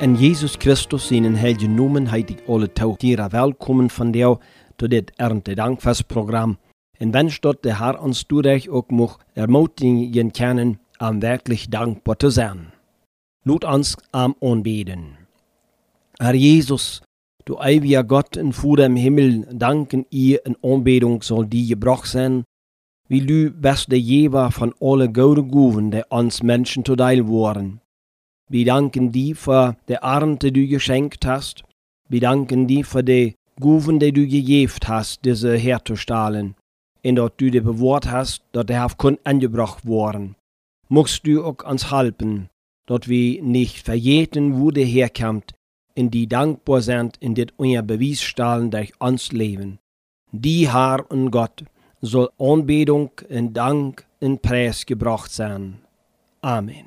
En Jesus Christus zijn heilige noemen heet ik alle taugieren welkom van jou tot dit Erntedankfestprogram. En wens dat de Herr ons toerecht ook mag ermutigen kennen om werkelijk dankbaar te zijn. Laat ons am aanbeden. Herr Jesus, du ewiger Gott en Vater im Himmel, danken ihr in Anbetung soll die gebracht sein, wie du beste Geber von alle gouden Gaven, die uns Menschen zu Teil waren. Wir danken dir für die Ernte, die du geschenkt hast. Wir danken dir für die Gaven, die du gegeben hast, diese herzustellen. Und dass du die bewahrt hast, dass die haben angebracht worden. Möchtest du auch uns helfen, dass wir nicht vergeten, wo der herkommt, und die dankbar sind, in das unser Beweis stellen durch uns Leben. Die Herr und Gott soll Anbetung und Dank und Preis gebracht sein. Amen.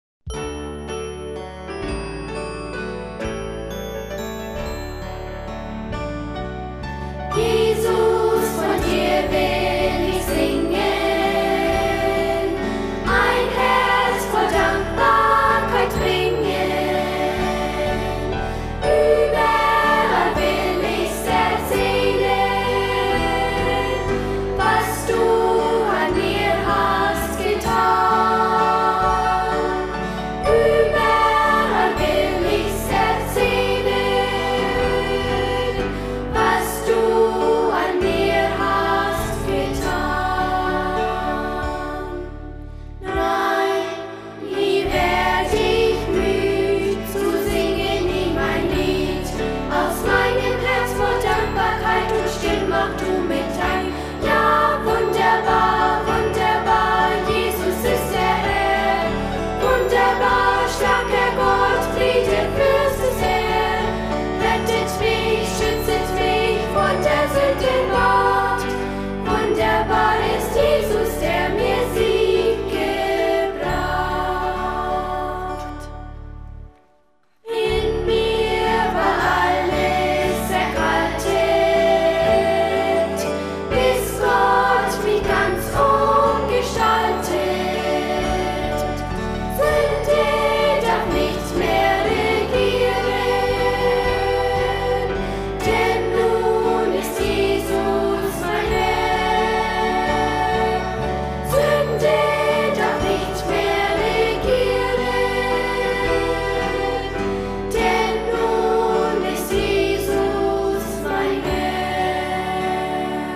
Jesus, von dir will ich singen, ein Herz voll Dankbarkeit bringen. Überall will ich's erzählen, was du an mir hast getan. Überall will ich's erzählen, was du an mir hast getan. Nein, nie werd ich müd zu singen ihm ein Lied. Aus meinem Herz voll Dankbarkeit und still mach du mit ein. Ja, wunderbar, wunderbar, Jesus ist der Herr. Wunderbar, starker Gott, Friede, Fürst ist er. Rettet mich, schützet mich von der Sünde Macht. Wunderbar ist Jesus, der mir Sieg gebracht. In mir war alles erkaltet, bis Gott mich ganz umgestaltet. Sünde darf nicht mehr regieren, denn nun ist Jesus mein Herr. Sünde darf nicht mehr regieren, denn nun ist Jesus mein Herr.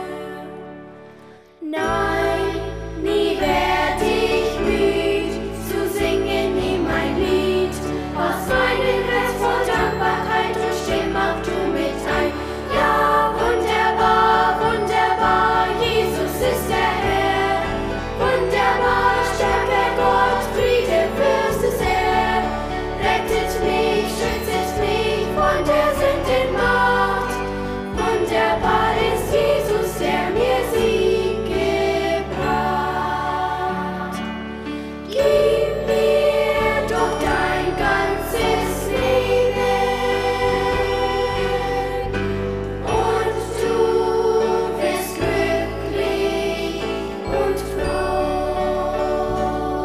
Nein, nie werd ich müd zu singen ihm ein Lied. Aus meinem Herz voll Dankbarkeit und still mach du mit ein. Ja, wunderbar, wunderbar, Jesus ist der Herr. Wunderbar, starker Gott, Friede, Fürst ist er. Rettet mich, schützet mich von der Sünde Macht. Wunderbar ist Jesus, der mir Sieg gebracht. Gib mir doch dein ganzes Leben und du wirst glücklich und froh.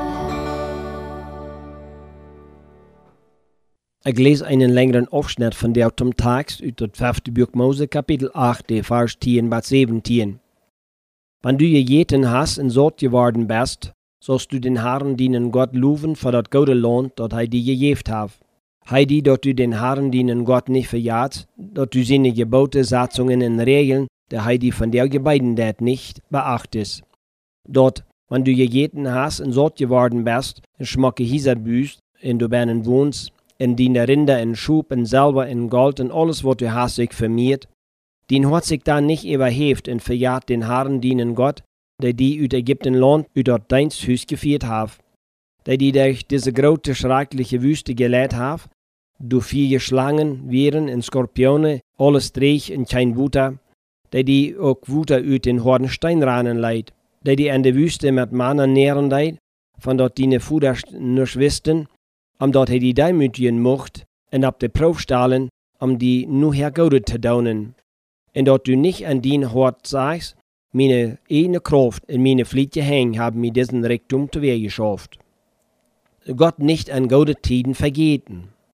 Ik lees einen längeren Aufschnitt von der zum Text uit het 5. Buch Mose, Kapitel 8, Vers 10 bis 17. Wenn du gegeten hast und satt geworden bist, sollst du den Herrn dienen Gott loben für das gute Land, das er dir gegeben hat. Heidi, dass du den Herrn dienen Gott nicht verjagt, dass du seine Gebote, Satzungen und Regeln, der Heidi von der Gebeiden dat nicht beachtest. Dort, wenn du gegeten hast und satt geworden bist, und schmacke Hieser büßt, und du binnen wohnst, en dine Rinder en Schub en Silber en Gold en alles wat du hast sich vermehrt, den hat sich da nicht überheft en verjagt den Herrn dienen Gott, der die uit Ägyptenland uit dat Diensthuis geführt hat, der die durch diese große schreckliche Wüste geleitet hat, durch viele Schlangen, Viren en Skorpione, alles Dreich en kein Wuter, der die auch Wuter uit den harten Steinranen leidt, der die an der Wüste mit Manna nähren leidt, von dort die Fuder nicht wisten, omdat hij die duimutigen mocht en op de proef stellen, om die nu hergouden te doen. En dat du nicht an dien hart sagst, meine eigene Kraft und meine Flietje Hänge haben mir diesen Reichtum zu wehr geschafft. Gott nicht an gute Tiden vergeten.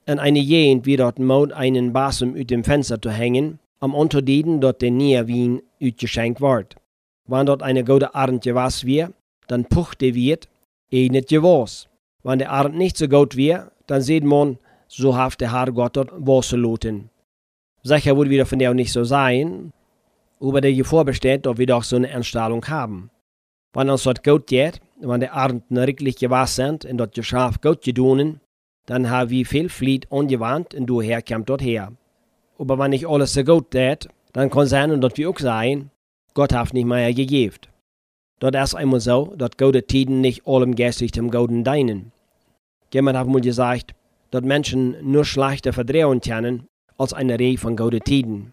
in eine Gegend wie dort Mode einen Basum uit dem Fenster zu hängen, am Unterdieden dort der Nährwein uitgeschenkt wird. Wenn dort eine gute Abend gewas wir, dann puchte wird, nicht gewas. Wenn der Abend nicht so gut wir, dann sieht man, so haft der Herr Gott dort loten. Sicher würde wieder von der auch nicht so sein, aber der Gefahr besteht, dass wir doch so eine Einstellung haben. Wenn uns dort gut geht, wenn der Abend wirklich gewas sind und dort Geschäft gut gedonen, dann haben wir viel Flied ungewandt und du herkommt dort her. Aber wenn nicht alles so gut geht, dann kann sein, dass wir auch sagen, Gott hat nicht mehr gegeben. Dort ist einmal so, dass gute Tiden nicht allem geistig dem Guten dienen. Jemand hat mal gesagt, dass Menschen nur schlechte Verdrehungen kennen, als eine Reihe von guten Tiden.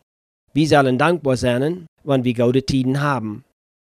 Wir sollen dankbar sein, wenn wir gute Tiden haben.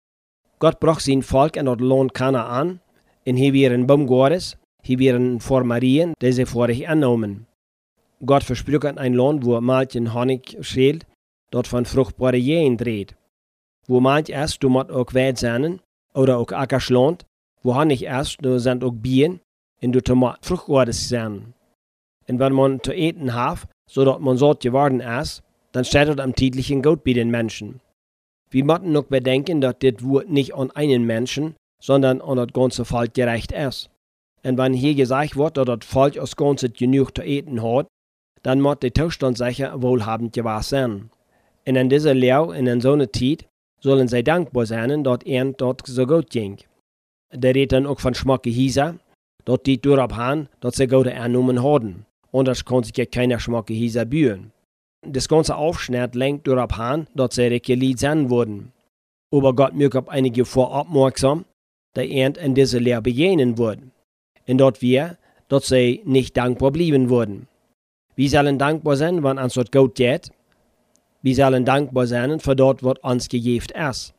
Gott braucht sein Volk und dort lohnt keiner an, und hier wären Baum Gottes, hier wären vor Marien, die sie vorig annehmen. Gott verspricht ein Land, wo manchen Honig schält, dort von fruchtbare Jähen dreht. Wo manch ist, du musst auch weit sein, oder auch Ackerschland, wo Honig ist, du sind auch Bienen, und du musst fruchtbares sein. Und wenn man zu eten hat, so dass man satt geworden ist, dann steht dort am Titelchen gut bei den Menschen. Wir müssen noch bedenken, dass das Wort nicht an einen Menschen, sondern an das ganze Volk gerecht ist. Und wenn hier gesagt wird, dass das Volk als Ganzes genug zu eten hat, dann muss der Zustand sicher wohlhabend gewesen sein. Und in dieser Lehre und in so einer Zeit sollen sie dankbar sein, dass ihnen dort so gut ging. Der redet dann auch von schmacke Hieser, dass die darauf haben, dass sie gute Ernommen haben. Anders kann sich ja keiner schmacke Hieser bühen. Das ganze Aufschnitt lenkt darauf an, dass sie regelliert sein wurden. Aber Gott möge auf einige voraufmerksam, die ihnen in dieser Lehre begegnen würden. Und dort wir, dass sie nicht dankbar blieben würden. Wir sollen dankbar sein, wenn uns dort gut geht. Wir sollen dankbar sein für dort, was uns gegeben ist.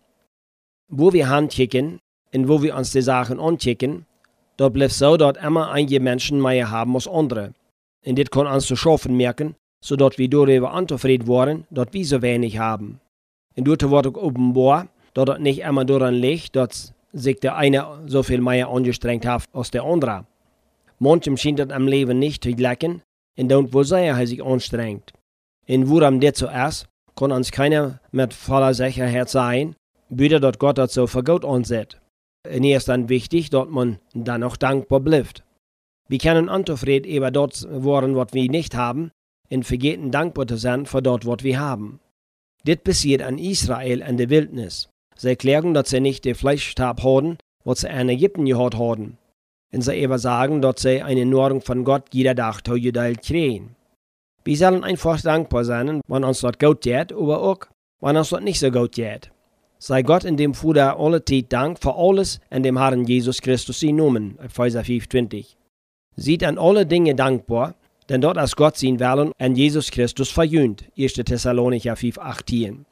Wo wir handkicken und wo wir uns die Sachen ankicken, dort bleibt so, dass immer einige Menschen mehr haben als andere. Und das kann uns zu schaffen merken, sodass wir darüber unzufrieden waren, dass wir so wenig haben. Und dort wird auch offenbar, dass es nicht immer daran liegt, dass sich der eine so viel mehr angestrengt hat als der andere. Manchem scheint das am Leben nicht zu gelingen, und dann wohl sehr er sich anstrengt. Und woran das so ist, kann uns keiner mit voller Sicherheit sagen, bitte, dass Gott das so für gut ansieht. Und hier ist dann wichtig, dass man dann auch dankbar bleibt. Wir können unzufrieden über das werden, was wir nicht haben, und vergessen dankbar zu sein für das, was wir haben. Das passiert an Israel in der Wildnis. Sie erklären, dass sie nicht den Fleischstab haben, was sie in Ägypten gehabt haben. Und sie eben sagen, dass sie eine Nahrung von Gott jeder Tag geteilt kriegen. Wir sollen einfach dankbar sein, wenn uns das gut geht, aber auch, wenn uns das nicht so gut geht. Sei Gott in dem Vater alle Zeit Dank für alles in dem Herrn Jesus Christus sein Namen, Epheser 5,20. Seid an alle Dinge dankbar, denn dort ist Gott sein Willen an Jesus Christus verjühnt, 1. Thessalonicher 5,18.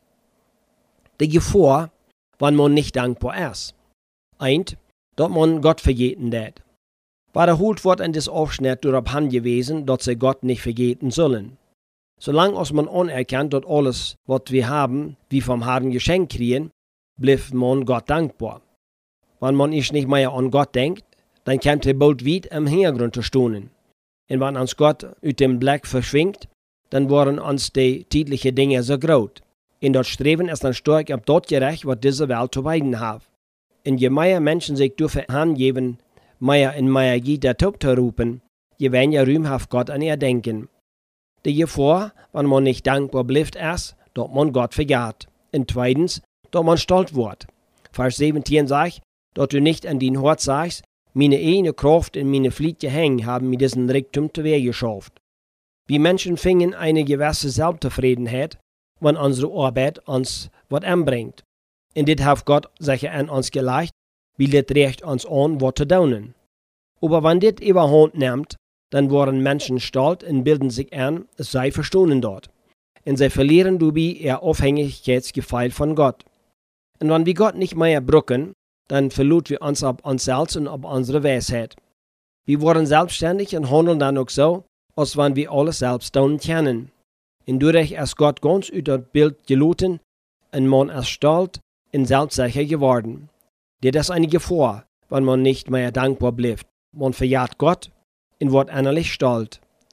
Die Gefahr, wenn man nicht dankbar ist. Eint, dass man Gott vergeten wird. Wiederholt wird in das Aufschnitt darauf hingewiesen, dass sie Gott nicht vergeten sollen. Solange man anerkennt, dass alles, was wir haben, wie vom Herrn geschenkt kriegen, bleibt man Gott dankbar. Wenn man nicht mehr an Gott denkt, dann kommt er bald wieder im Hintergrund zu stehen. Und wenn uns Gott aus dem Blick verschwingt, dann waren uns die täglichen Dinge so groß. Und das Streben ist dann stark auf das gerecht, was diese Welt zu weiden hat. Und je mehr Menschen sich dafür hingeben, mehr und mehr jeder Tod zu rufen, je weniger rühmhaft Gott an ihr denken. Die Gefahr, wenn man nicht dankbar bleibt, ist, dass man Gott vergeht. Und zweitens, dass man stolz wird. Vers 17 sagt, dass du nicht an dein Hort sagst, meine eigene Kraft und meine Fliege hängen haben mir diesen Reichtum zu Wehr geschafft. Wir Menschen fingen eine gewisse Selbstzufriedenheit, wenn unsere Arbeit uns was anbringt. Und das hat Gott sicher an uns gelegt, weil das recht uns an, was zu tun. Aber wenn das überhand nimmt, dann werden Menschen stolz und bilden sich an, es sei verstanden dort. Und sie verlieren dabei ihr Abhängigkeitsgefühl von Gott. Und wenn wir Gott nicht mehr brauchen, dann verlieren wir uns auf uns selbst und auf unsere Weisheit. Wir werden selbstständig und handeln dann auch so, als wenn wir alles selbst tun können. Und dadurch ist Gott ganz aus das Bild gelitten und man ist stolz und selbstsicher geworden. Das ist eine Gefahr, wenn man nicht mehr dankbar bleibt. Man verjagt Gott und wird innerlich stolz.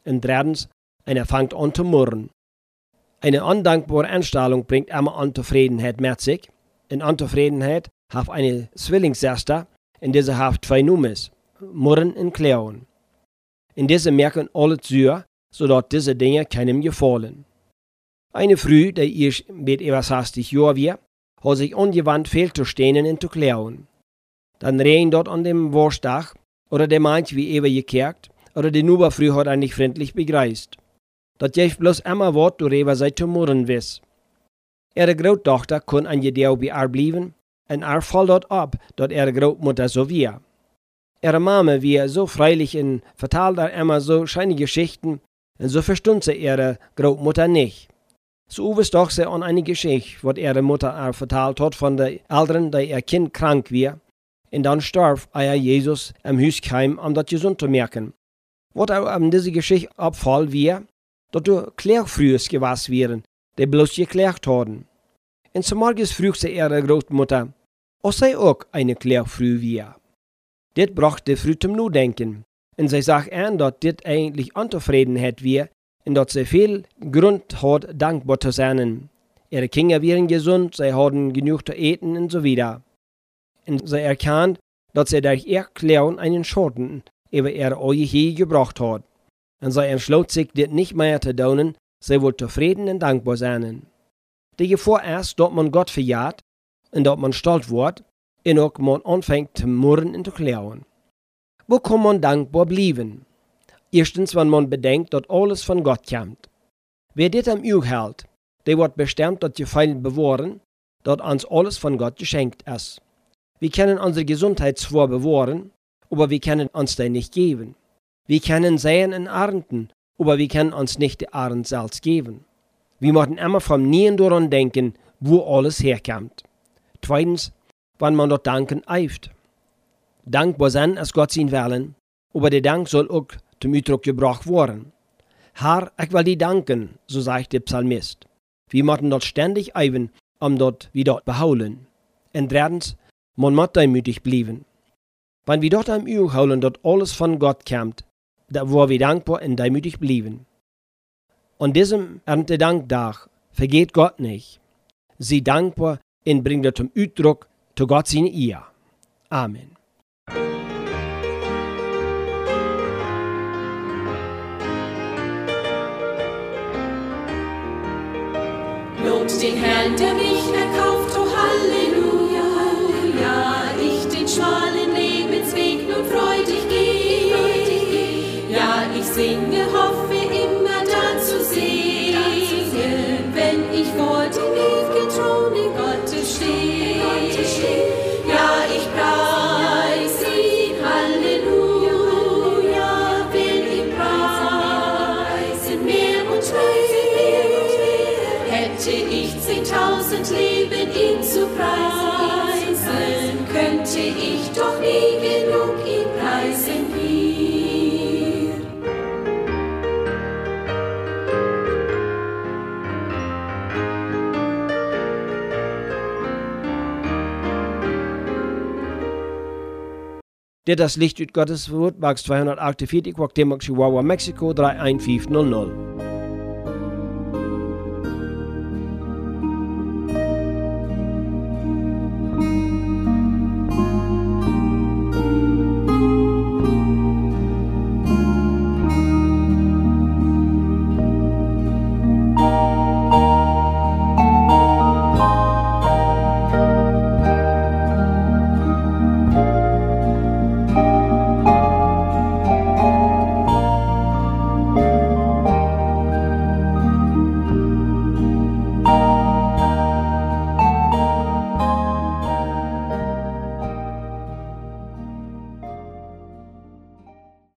Und drittens, einer fängt an zu murren. Eine undankbare Einstellung bringt immer Unzufriedenheit mit sich. Und Unzufriedenheit hat eine Zwillingsschwester, und diese hat zwei Nummers, Murren und Klauen. Und diese merken alle zu, sodass diese Dinge keinem gefallen. Eine Frau, die erst mit etwas 60 Jahren war, hat sich angewandt, viel zu stehen und zu klauen. Dann rein dort an dem Wurstag, oder der Mensch wie eben gekehrt, oder die Nuberfrüh hat er nicht freundlich begreist. Das gibt bloß immer Wort, worüber sie zu murren wiss. Ihre Großtochter kon an jedeu bei ihr bleiben, und er fällt dort ab, dass ihre Großmutter so war. Ihre Mama war so freilich und vertalt ihr immer so scheine Geschichten, und so verstund sie ihre Großmutter nicht. So überstach sie an eine Geschichte, was ihre Mutter ihr vertalt hat von der Eltern, die ihr Kind krank war, und dann starb ihr Jesus im Hüsheim, um das gesund zu merken. Was auch an diese Geschichte abfall war, dass du Klärfrühes gewass wären, die bloß geklärt haben. Und zum Morgens frug sie ihre Großmutter, ob sie auch eine Klärfrüh war. Das brachte die Frau zum Nachdenken, und sie sagt an, dass das eigentlich Unzufriedenheit war, und dass sie viel Grund hat, dankbar zu sein. Ihre Kinder waren gesund, sie hatten genug zu eten und so weiter. Und sie erkannt, dass sie durch ihr Klauen einen Schaden über ihre Ehe gebracht hat. Und sie entschloss sich, das nicht mehr zu tun, sie wollte zufrieden und dankbar sein. Die Gefahr ist, dass man Gott verjagt und dass man stolz wird und auch man anfängt zu murren und zu klauen. Wo kann man dankbar bleiben? Erstens, wenn man bedenkt, dass alles von Gott kommt. Wer das am Auge hält, der wird bestimmt das Gefühl bewahren, dass uns alles von Gott geschenkt ist. Wir können unsere Gesundheit zwar bewahren, aber wir können uns die nicht geben. Wir können säen und ernten, aber wir können uns nicht die Ernte selbst geben. Wir müssen immer vom Nien daran denken, wo alles herkommt. Zweitens, wenn man dort danken eift. Dankbar sein ist Gott sein Willen, aber der Dank soll auch zum Ausdruck gebracht werden. Herr, ich will dir danken, so sagt der Psalmist. Wir müssen dort ständig eiven, dort wie dort beholen. Und drittens, man muss demütig bleiben. Wenn wir dort am Auge holen, dort alles von Gott kommt, da wo wir dankbar und demütig bleiben. An diesem Erntedanktag vergeht Gott nicht. Sie dankbar und bringt zum Ausdruck zu Gott seine Ehre. Amen. Lobt den Herrn, der mich erkauft, oh Halleluja, Halleluja. Ich den schmalen Lebensweg nun freudig gehe. Ja, ich singe, hoffe immer da zu sehen, wenn ich vor dem ewigen Throne Gottes stehe. Ja, ich preise ihn, Halleluja, will ihn preisen, mehr und mehr. Hätte ich 10.000 Leben, ihn zu preisen, könnte ich doch nie genug ihn preisen hier. Das Licht ut Gottes Wort, Box 248, Chihuahua, Mexiko 31500.